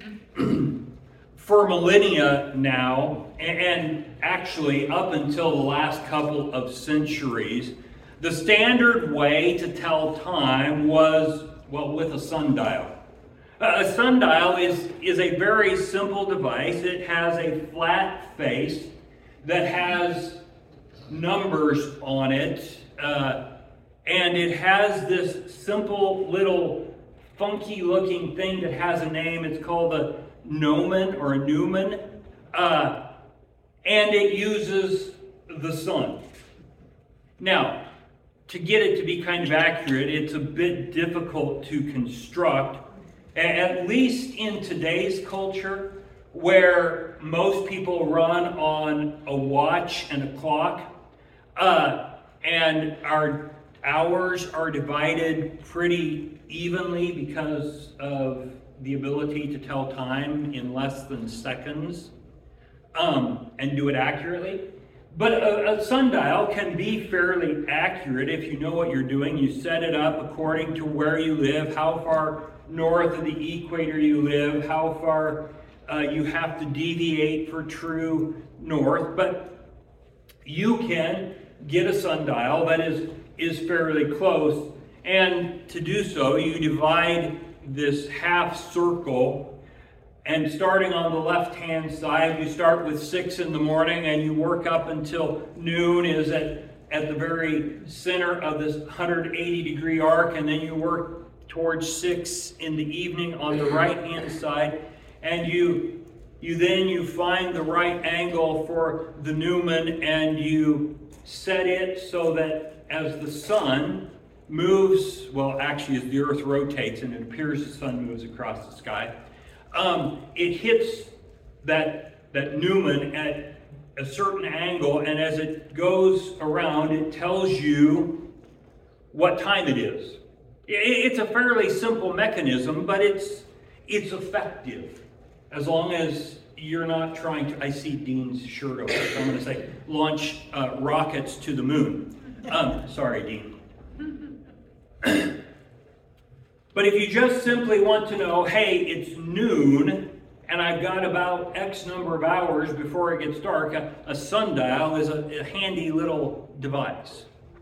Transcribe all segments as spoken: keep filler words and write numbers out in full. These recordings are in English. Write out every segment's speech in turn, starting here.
For millennia now, and actually up until the last couple of centuries, the standard way to tell time was, well, with a sundial. A sundial is, is a very simple device. It has a flat face that has numbers on it, uh, and it has this simple little funky looking thing that has a name. It's called a gnomon or a numen, uh, and it uses the sun. Now, to get it to be kind of accurate, it's a bit difficult to construct, at least in today's culture, where most people run on a watch and a clock, uh, and our hours are divided pretty evenly because of the ability to tell time in less than seconds um, and do it accurately. But a, a sundial can be fairly accurate if you know what you're doing. You set it up according to where you live, how far north of the equator you live, how far uh, you have to deviate for true north. But you can get a sundial that is, is fairly close. And to do so, you divide this half circle, and starting on the left-hand side, you start with six in the morning and you work up until noon is at, at the very center of this one hundred eighty degree arc, and then you work towards six in the evening on the right-hand side, and you you then you find the right angle for the numen, and you set it so that as the sun moves, well, actually as the earth rotates and it appears the sun moves across the sky, um, it hits that, that numen at a certain angle, and as it goes around, it tells you what time it is. It's a fairly simple mechanism, but it's, it's effective as long as you're not trying to, I see Dean's shirt over, so I'm going to say, launch uh, rockets to the moon. Um, sorry, Dean. But if you just simply want to know, hey, it's noon, and I've got about X number of hours before it gets dark, a, a sundial is a, a handy little device.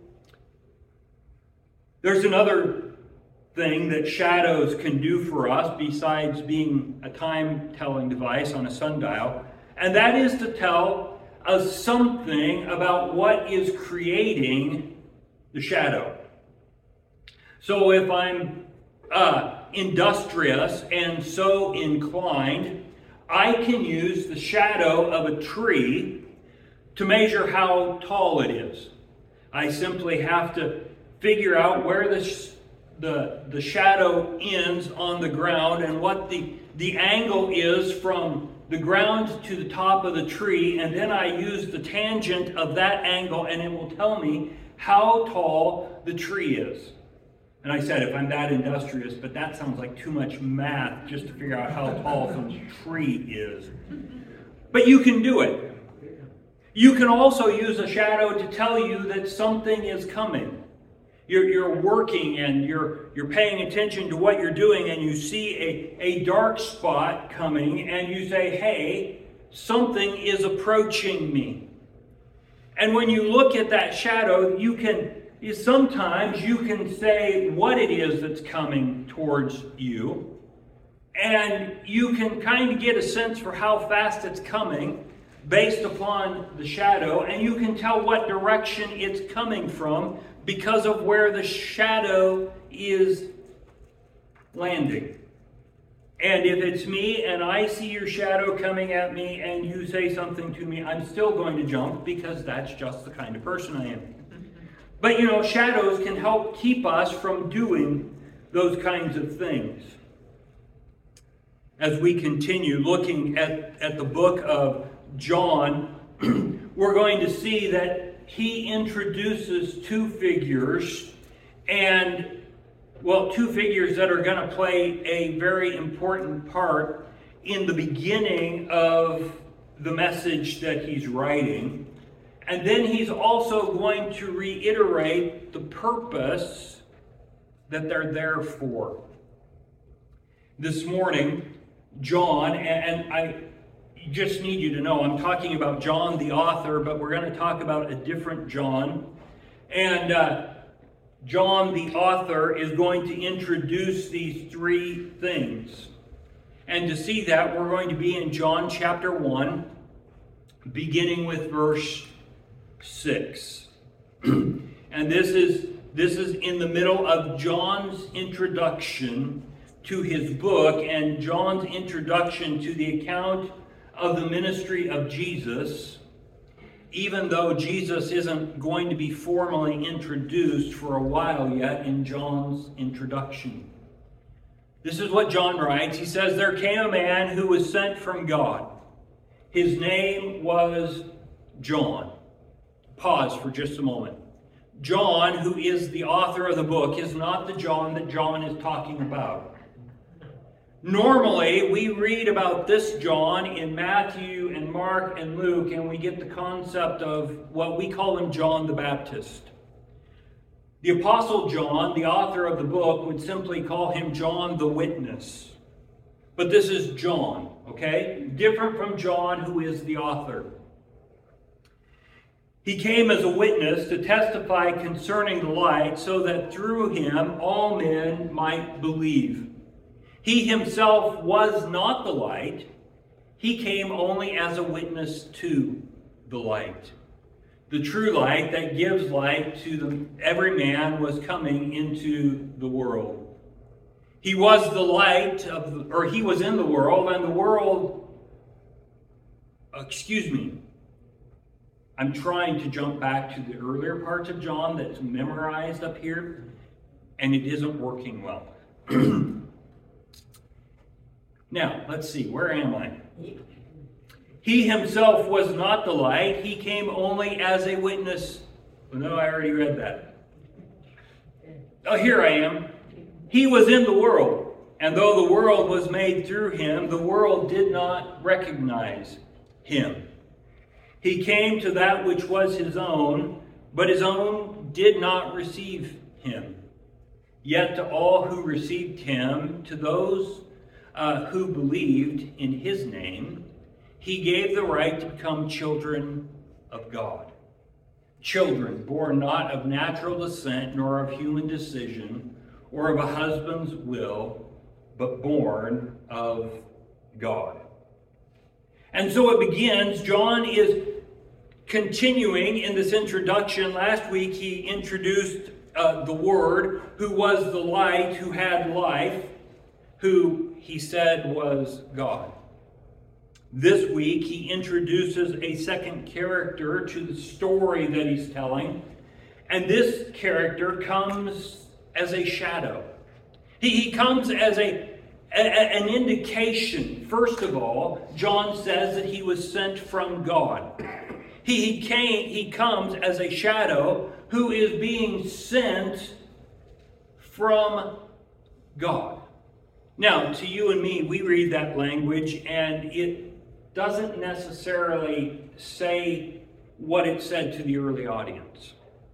There's another thing that shadows can do for us besides being a time-telling device on a sundial, and that is to tell us something about what is creating the shadow. So if I'm uh, industrious and so inclined, I can use the shadow of a tree to measure how tall it is. I simply have to figure out where the, sh the, the shadow ends on the ground and what the, the angle is from the ground to the top of the tree, and then I use the tangent of that angle and it will tell me how tall the tree is. And I said, if I'm that industrious, but that sounds like too much math just to figure out how tall some tree is. But you can do it. You can also use a shadow to tell you that something is coming. You're, you're working and you're, you're paying attention to what you're doing, and you see a, a dark spot coming, and you say, hey, something is approaching me. And when you look at that shadow, you can is sometimes you can say what it is that's coming towards you, and you can kind of get a sense for how fast it's coming based upon the shadow, and you can tell what direction it's coming from because of where the shadow is landing. And if it's me and I see your shadow coming at me and you say something to me, I'm still going to jump because that's just the kind of person I am. But, you know, shadows can help keep us from doing those kinds of things. As we continue looking at, at the book of John, we're going to see that he introduces two figures, and, well, two figures that are going to play a very important part in the beginning of the message that he's writing. And then he's also going to reiterate the purpose that they're there for. This morning, John, and I just need you to know I'm talking about John the author, but we're going to talk about a different John. And uh, John the author is going to introduce these three things. And to see that, we're going to be in John chapter one, beginning with verse six. And this is this is in the middle of John's introduction to his book and John's introduction to the account of the ministry of Jesus, even though Jesus isn't going to be formally introduced for a while yet in John's introduction. This is what John writes. He says, "There came a man who was sent from God. His name was John." Pause for just a moment. John, who is the author of the book, is not the John that John is talking about. Normally, we read about this John in Matthew and Mark and Luke, and we get the concept of what we call him John the Baptist. The Apostle John, the author of the book, would simply call him John the Witness. But this is John, okay? Different from John, who is the author. He came as a witness to testify concerning the light, so that through him all men might believe. He himself was not the light. He came only as a witness to the light. The true light that gives light to the, every man was coming into the world. He was the light of, the, or he was in the world, and the world, excuse me, I'm trying to jump back to the earlier parts of John that's memorized up here, and it isn't working well. Now, let's see, where am I? He himself was not the light. He came only as a witness. Oh, no, I already read that. Oh, here I am. He was in the world, and though the world was made through him, the world did not recognize him. He came to that which was his own, but his own did not receive him. Yet to all who received him, to those uh, who believed in his name, he gave the right to become children of God. Children born not of natural descent, nor of human decision, or of a husband's will, but born of God. And so it begins. John is continuing in this introduction. Last week he introduced uh, the Word, who was the light, who had life, who he said was God. This week he introduces a second character to the story that he's telling, and this character comes as a shadow. He, he comes as a an indication. First of all, John says that he was sent from God. He, he came, he comes as a shadow who is being sent from God. Now, to you and me, we read that language and it doesn't necessarily say what it said to the early audience.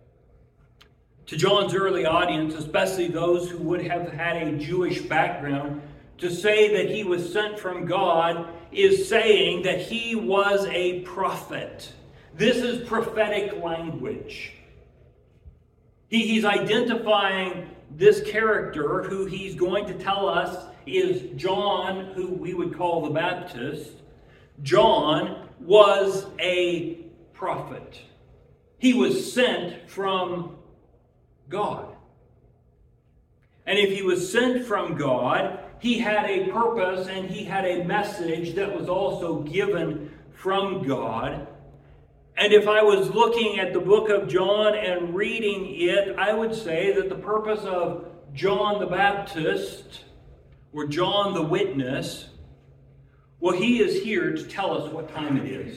To John's early audience, especially those who would have had a Jewish background, to say that he was sent from God is saying that he was a prophet. This is prophetic language. He, he's identifying this character who he's going to tell us is John, who we would call the Baptist. John was a prophet. He was sent from God. And if he was sent from God, he had a purpose and he had a message that was also given from God. And if I was looking at the book of John and reading it, I would say that the purpose of John the Baptist, or John the Witness, well, he is here to tell us what time it is.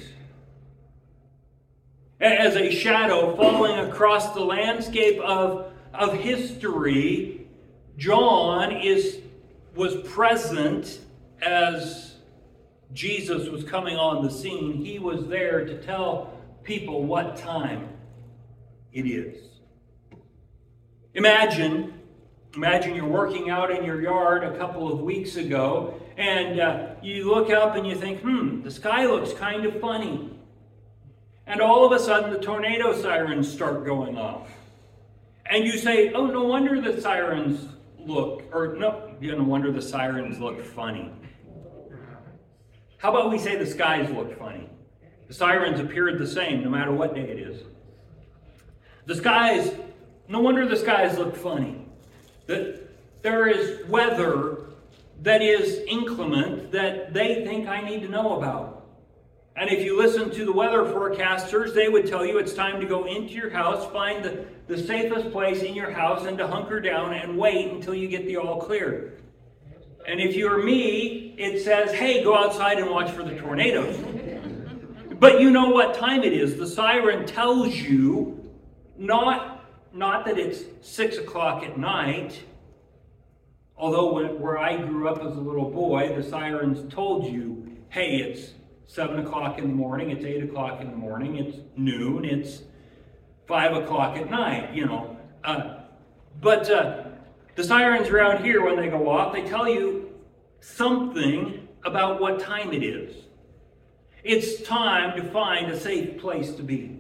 As a shadow falling across the landscape of, of history, John is, was present as Jesus was coming on the scene. He was there to tell people what time it is. Imagine Imagine you're working out in your yard a couple of weeks ago, and uh, you look up and you think, hmm, the sky looks kind of funny. And all of a sudden the tornado sirens start going off. And you say, oh, no wonder the sirens look, or no, no wonder the sirens look funny. How about we say the skies look funny? The sirens appeared the same no matter what day it is. The skies, no wonder the skies look funny. That there is weather that is inclement that they think I need to know about. And if you listen to the weather forecasters, they would tell you it's time to go into your house, find the, the safest place in your house, and to hunker down and wait until you get the all clear. And if you're me, it says, hey, go outside and watch for the tornadoes. But you know what time it is. The siren tells you not Not that it's six o'clock at night, although when, where I grew up as a little boy, the sirens told you, hey, it's seven o'clock in the morning, it's eight o'clock in the morning, it's noon, it's five o'clock at night, you know. Uh, but uh, the sirens around here, when they go off, they tell you something about what time it is. It's time to find a safe place to be.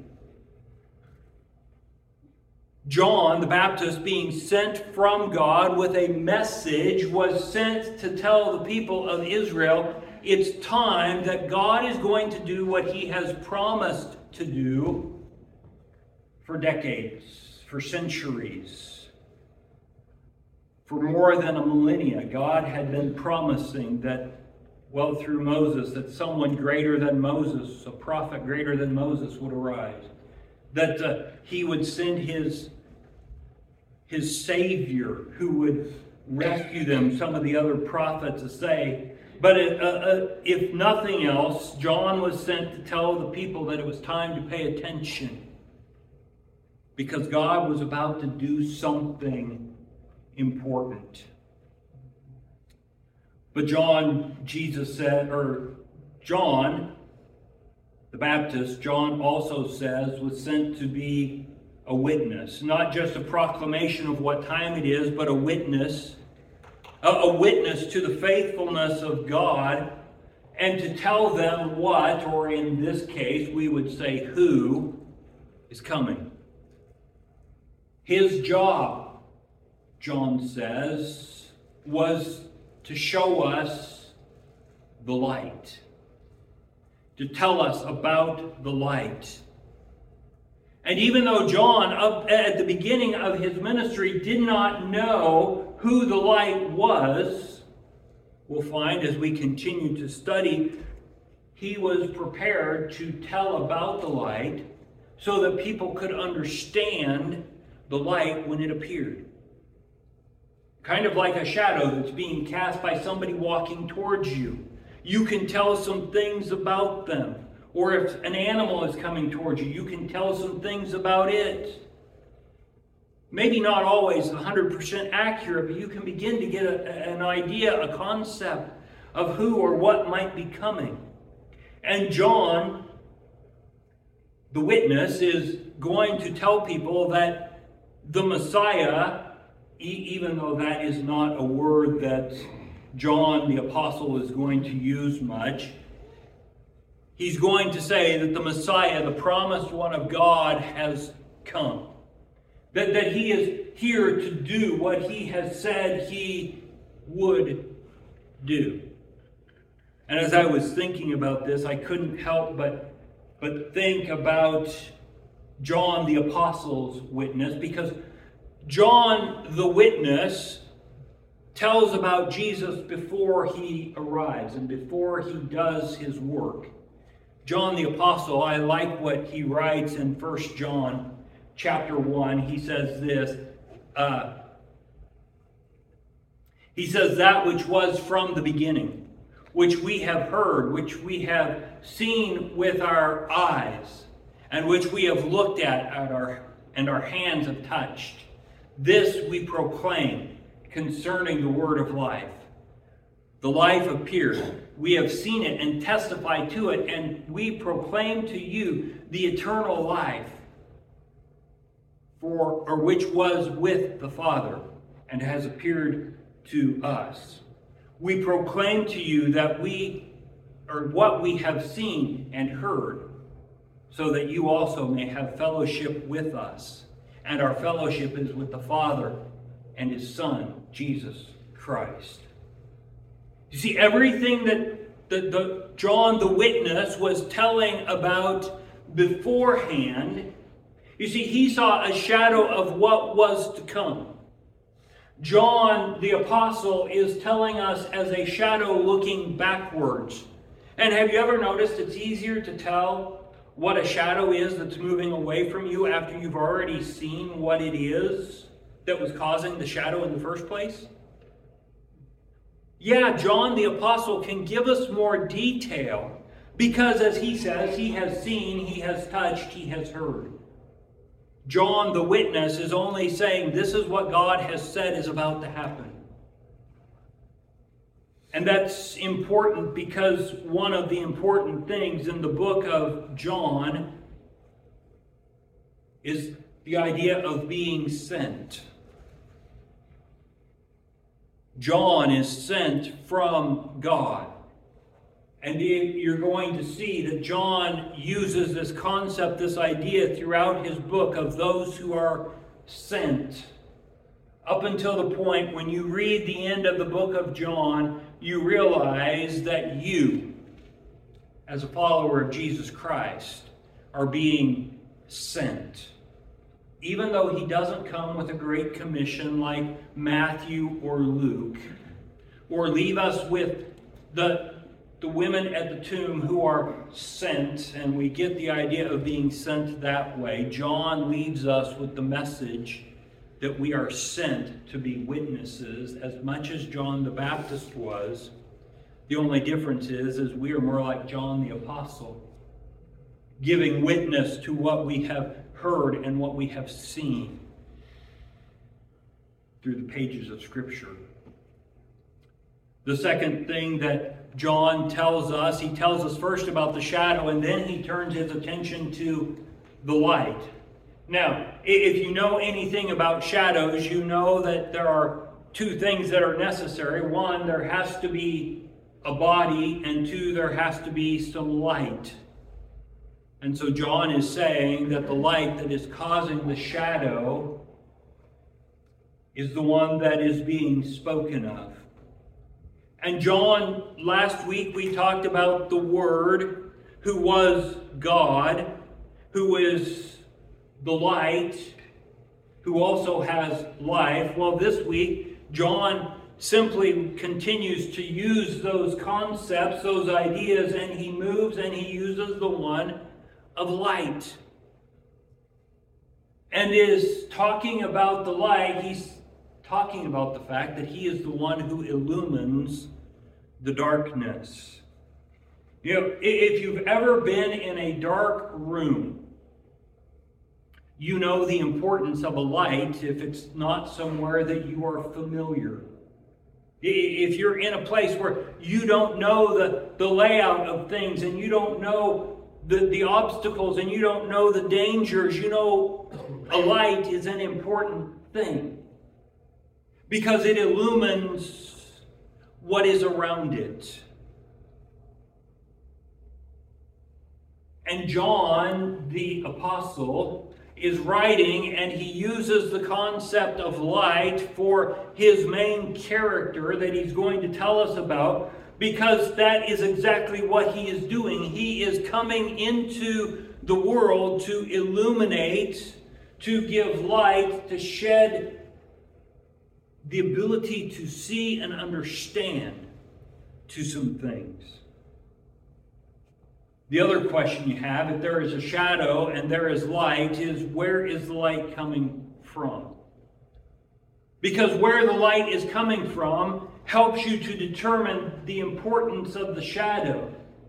John the Baptist, being sent from God with a message, was sent to tell the people of Israel it's time that God is going to do what he has promised to do for decades, for centuries, for more than a millennia. God had been promising that, well, through Moses, that someone greater than Moses, a prophet greater than Moses, would arise. That uh, he would send his, his Savior who would rescue them, some of the other prophets say. But it, uh, uh, if nothing else, John was sent to tell the people that it was time to pay attention, because God was about to do something important. But John, Jesus said, or John the Baptist, John also says, was sent to be a witness. Not just a proclamation of what time it is, but a witness. A, a witness to the faithfulness of God, and to tell them what, or in this case, we would say who, is coming. His job, John says, was to show us the light. To tell us about the light. And even though John, at the beginning of his ministry, did not know who the light was, we'll find as we continue to study, he was prepared to tell about the light so that people could understand the light when it appeared. Kind of like a shadow that's being cast by somebody walking towards you. You can tell some things about them. Or if an animal is coming towards you, you can tell some things about it. Maybe not always one hundred percent accurate, but you can begin to get a, an idea, a concept of who or what might be coming. And John, the witness, is going to tell people that the Messiah, e- even though that is not a word that John the Apostle is going to use much, he's going to say that the Messiah, the promised one of God, has come. That, that he is here to do what he has said he would do. And as I was thinking about this, I couldn't help but, but think about John the Apostle's witness, because John the witness tells about Jesus before he arrives and before he does his work. John the Apostle, I like what he writes in First John chapter one. He says this, uh, he says, that which was from the beginning, which we have heard, which we have seen with our eyes, and which we have looked at, at our, and our hands have touched. This we proclaim concerning the word of life. The life appeared. We have seen it and testified to it, and we proclaim to you the eternal life, for or which was with the Father and has appeared to us. We proclaim to you that we, or what we have seen and heard, so that you also may have fellowship with us. And our fellowship is with the Father and His Son, Jesus Christ. You see, everything that the, the John the witness was telling about beforehand, you see, he saw a shadow of what was to come. John the apostle is telling us as a shadow looking backwards. And have you ever noticed it's easier to tell what a shadow is that's moving away from you after you've already seen what it is that was causing the shadow in the first place? Yeah, John the apostle can give us more detail because, as he says, he has seen, he has touched, he has heard. John the witness is only saying this is what God has said is about to happen. And that's important because one of the important things in the book of John is the idea of being sent. John is sent from God. And you're going to see that John uses this concept, this idea throughout his book of those who are sent. Up until the point when you read the end of the book of John, you realize that you, as a follower of Jesus Christ, are being sent. Even though he doesn't come with a great commission like Matthew or Luke, or leave us with the The women at the tomb who are sent, and we get the idea of being sent that way. John leaves us with the message that we are sent to be witnesses as much as John the Baptist was. The only difference is, is we are more like John the Apostle, giving witness to what we have heard and what we have seen through the pages of Scripture. The second thing that John tells us, he tells us first about the shadow, and then he turns his attention to the light. Now, if you know anything about shadows, you know that there are two things that are necessary. One, there has to be a body, and two, there has to be some light. And so John is saying that the light that is causing the shadow is the one that is being spoken of. And John, last week we talked about the Word, who was God, who is the light, who also has life. Well, this week, John simply continues to use those concepts, those ideas, and he moves and he uses the one of light. And is talking about the light, he's talking about the fact that he is the one who illumines the darkness. You know, if you've ever been in a dark room, you know the importance of a light if it's not somewhere that you are familiar. If you're in a place where you don't know the, the layout of things, and you don't know the, the obstacles, and you don't know the dangers, you know a light is an important thing because it illumines what is around it. And John, the apostle, is writing, and he uses the concept of light for his main character that he's going to tell us about, because that is exactly what he is doing. He is coming into the world to illuminate, to give light, to shed the ability to see and understand to some things. The other question you have, if there is a shadow and there is light, is where is the light coming from? Because where the light is coming from helps you to determine the importance of the shadow.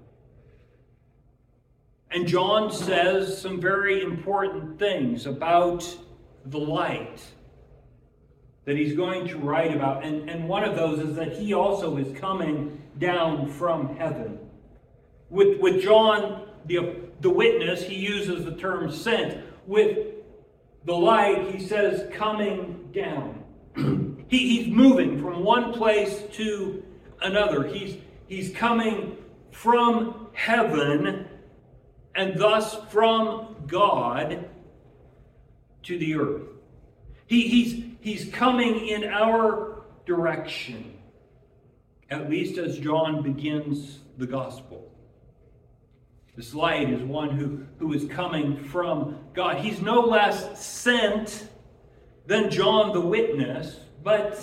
And John says some very important things about the light that he's going to write about. And, and one of those is that he also is coming down from heaven. With, with John, the, the witness, he uses the term sent. With the light, he says coming down. He, he's moving from one place to another. He's, he's coming from heaven and thus from God to the earth. He, he's, he's coming in our direction, at least as John begins the gospel. This light is one who, who is coming from God. He's no less sent than John the witness, but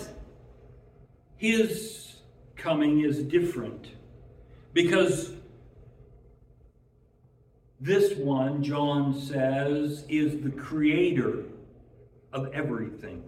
his coming is different. Because this one, John says, is the creator of everything.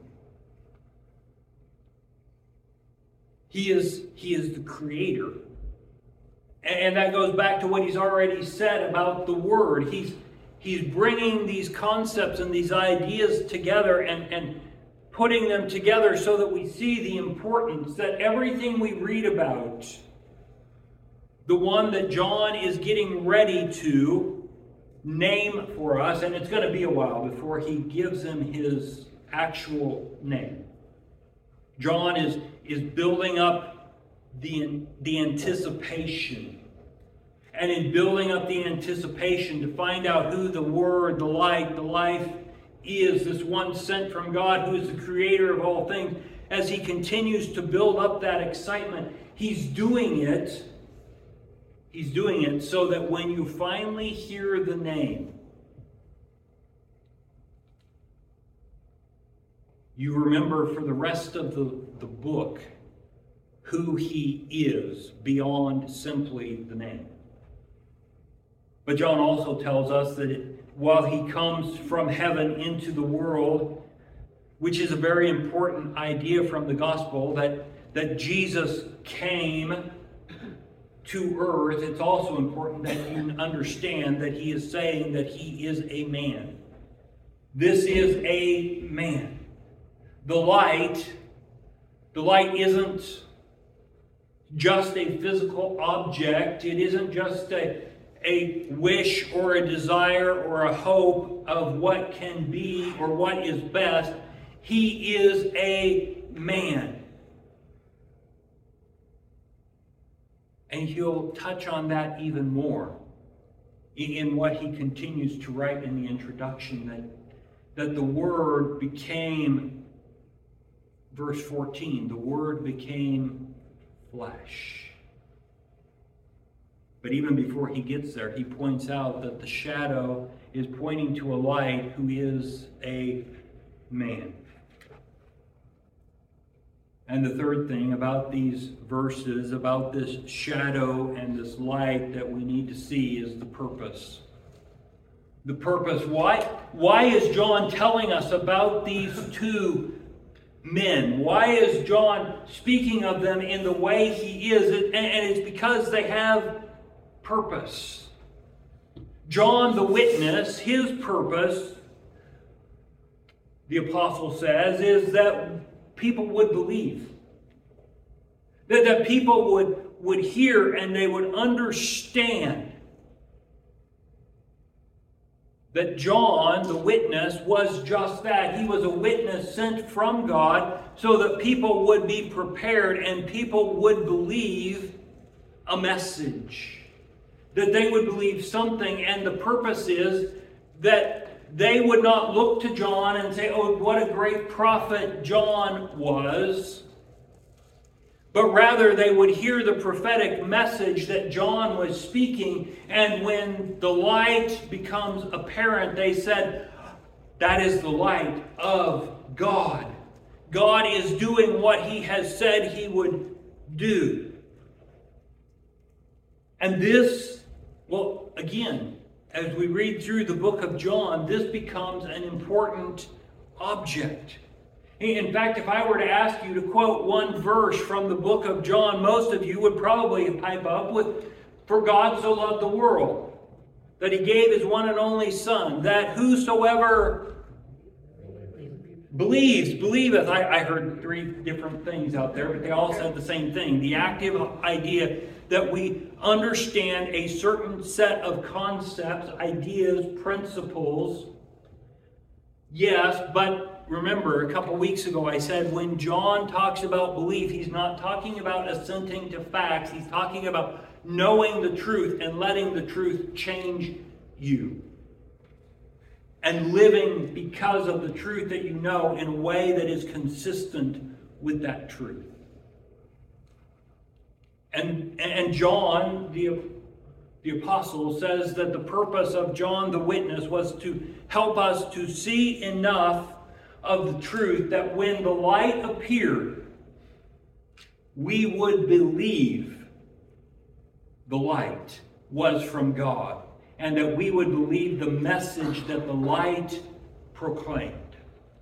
He is, he is the creator. And that goes back to what he's already said about the Word. He's, he's bringing these concepts and these ideas together and, and putting them together so that we see the importance that everything we read about, the one that John is getting ready to name for us, and it's going to be a while before he gives him his actual name. John is, is building up the, the anticipation. And in building up the anticipation to find out who the Word, the light, the life is, this one sent from God who is the creator of all things, as he continues to build up that excitement, he's doing it, he's doing it so that when you finally hear the name, you remember for the rest of the, the book who he is beyond simply the name. But John also tells us that it, while he comes from heaven into the world, which is a very important idea from the gospel, that, that Jesus came to earth, it's also important that you understand that he is saying that he is a man. This is a man. The light, the light isn't just a physical object. It isn't just a, a wish or a desire or a hope of what can be or what is best. He is a man. And he'll touch on that even more in what he continues to write in the introduction, that, that the Word became, verse fourteen, the Word became flesh. But even before he gets there, he points out that the shadow is pointing to a light who is a man. And the third thing about these verses, about this shadow and this light that we need to see, is the purpose. The purpose. Why, why is John telling us about these two men? Why is John speaking of them in the way he is? And it's because they have purpose. John the witness, his purpose, the apostle says, is that people would believe. That, that people would, would hear and they would understand that John, the witness, was just that. He was a witness sent from God so that people would be prepared and people would believe a message. That they would believe something, and the purpose is that they would not look to John and say, oh, what a great prophet John was. But rather they would hear the prophetic message that John was speaking, and when the light becomes apparent, they said, that is the light of God. God is doing what he has said he would do. And this, well, again, as we read through the book of John, this becomes an important object. In fact, if I were to ask you to quote one verse from the book of John, most of you would probably pipe up with, "For God so loved the world, that he gave his one and only Son, that whosoever believes, believeth." I, I heard three different things out there, but they all said the same thing. The active idea that we understand a certain set of concepts, ideas, principles. Yes, but remember a couple weeks ago I said when John talks about belief, he's not talking about assenting to facts. He's talking about knowing the truth and letting the truth change you. And living because of the truth that you know in a way that is consistent with that truth. And, and John, the, the apostle, says that the purpose of John the witness was to help us to see enough of the truth that when the light appeared, we would believe the light was from God. And that we would believe the message that the light proclaimed.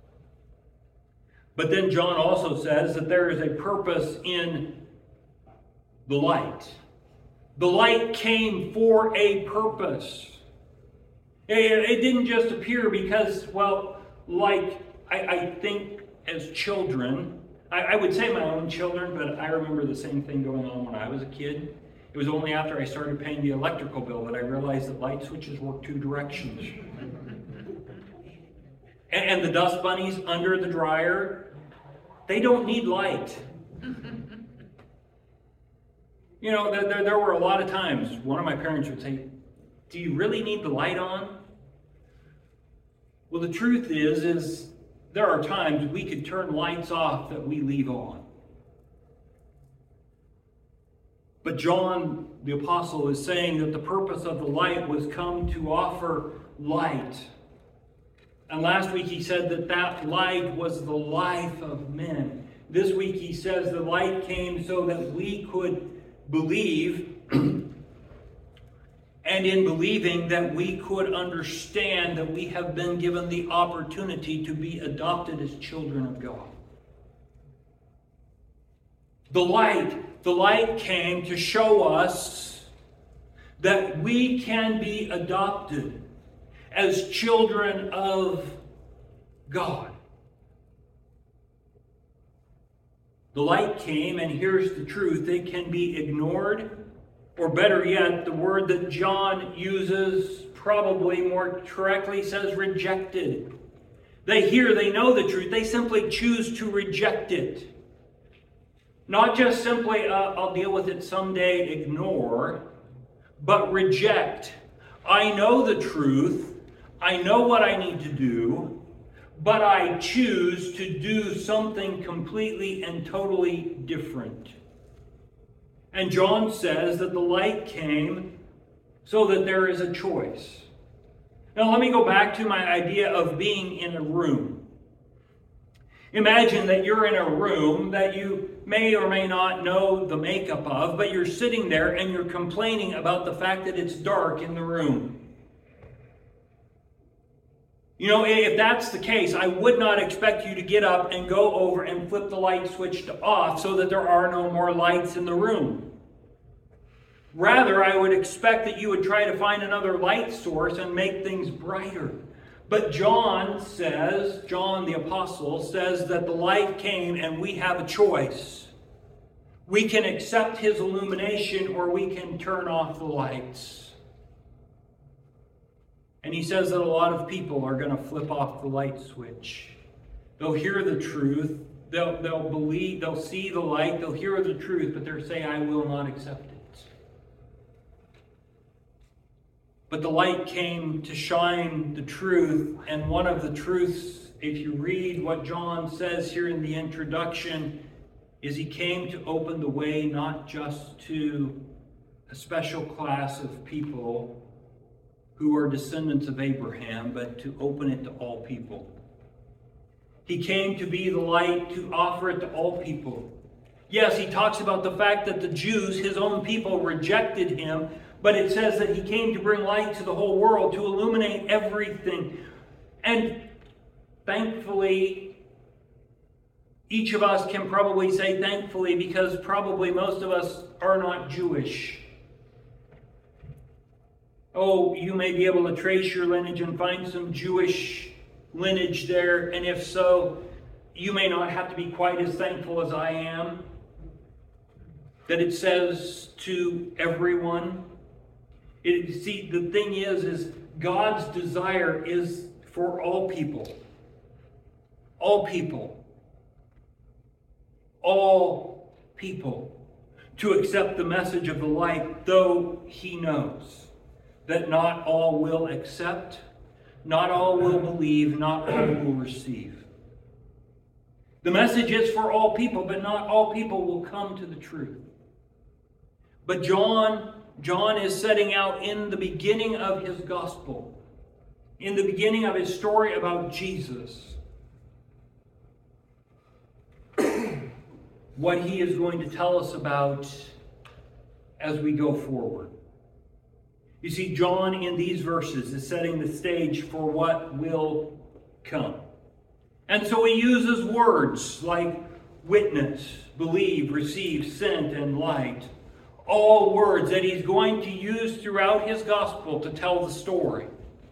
But then John also says that there is a purpose in the light. The light came for a purpose. It didn't just appear because, well, like I, I think as children, I, I would say my own children, but I remember the same thing going on when I was a kid. It was only after I started paying the electrical bill that I realized that light switches work two directions. and, and the dust bunnies under the dryer, they don't need light. You know, there, there were a lot of times one of my parents would say, "Do you really need the light on?" Well, the truth is, is there are times we could turn lights off that we leave on. But John, the apostle, is saying that the purpose of the light was come to offer light. And last week he said that that light was the life of men. This week he says the light came so that we could believe, and in believing that we could understand that we have been given the opportunity to be adopted as children of God. The light, the light came to show us that we can be adopted as children of God. The light came, and here's the truth. It can be ignored, or better yet, the word that John uses probably more correctly says rejected. They hear, they know the truth. They simply choose to reject it. Not just simply, uh, I'll deal with it someday, ignore, but reject. I know the truth. I know what I need to do, but I choose to do something completely and totally different. And John says that the light came so that there is a choice. Now let me go back to my idea of being in a room. Imagine that you're in a room that you may or may not know the makeup of, but you're sitting there and you're complaining about the fact that it's dark in the room. You know, if that's the case, I would not expect you to get up and go over and flip the light switch to off so that there are no more lights in the room. Rather, I would expect that you would try to find another light source and make things brighter. But John says, John the apostle says that the light came and we have a choice. We can accept his illumination or we can turn off the lights. And he says that a lot of people are going to flip off the light switch. They'll hear the truth. They'll, they'll believe, they'll see the light. They'll hear the truth, but they'll say, I will not accept it. But the light came to shine the truth, and one of the truths, if you read what John says here in the introduction, is he came to open the way not just to a special class of people who are descendants of Abraham, but to open it to all people. He came to be the light, to offer it to all people. Yes, he talks about the fact that the Jews, his own people, rejected him, but it says that he came to bring light to the whole world, to illuminate everything. And thankfully, each of us can probably say thankfully, because probably most of us are not Jewish. Oh, you may be able to trace your lineage and find some Jewish lineage there, and if so, you may not have to be quite as thankful as I am that it says to everyone. It, see, the thing is, is God's desire is for all people. all people, all people, to accept the message of the light, though he knows that not all will accept, not all will believe, not all will receive. The message is for all people, but not all people will come to the truth. But John, John is setting out in the beginning of his gospel, in the beginning of his story about Jesus, what he is going to tell us about as we go forward. You see, John in these verses is setting the stage for what will come. And so he uses words like witness, believe, receive, sent, and light. All words that he's going to use throughout his gospel to tell the story.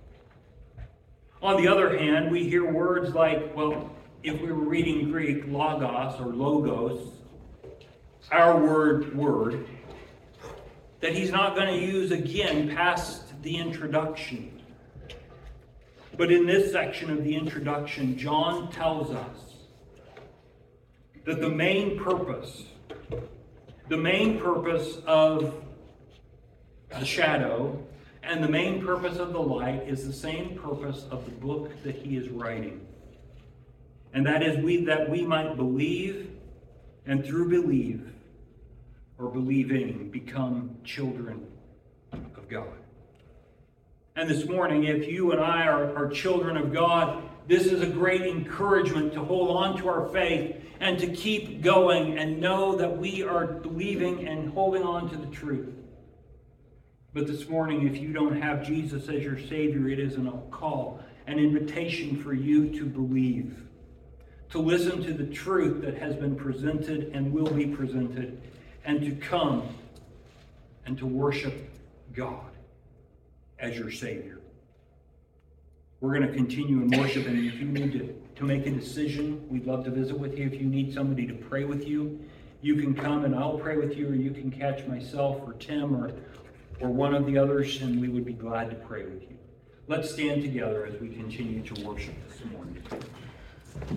On the other hand, we hear words like, well, if we were reading Greek, logos or logos, our word, word, that he's not going to use again past the introduction. But in this section of the introduction, John tells us that the main purpose, the main purpose of the shadow and the main purpose of the light is the same purpose of the book that he is writing. And that is we that we might believe, and through believe or believing become children of God. And this morning, if you and I are, are children of God, this is a great encouragement to hold on to our faith and to keep going and know that we are believing and holding on to the truth. But this morning, if you don't have Jesus as your Savior, it is a call, an invitation for you to believe, to listen to the truth that has been presented and will be presented, and to come and to worship God as your Savior. We're going to continue in worship, and if you need to, to make a decision, we'd love to visit with you. If you need somebody to pray with you, you can come and I'll pray with you, or you can catch myself or Tim or, or one of the others, and we would be glad to pray with you. Let's stand together as we continue to worship this morning.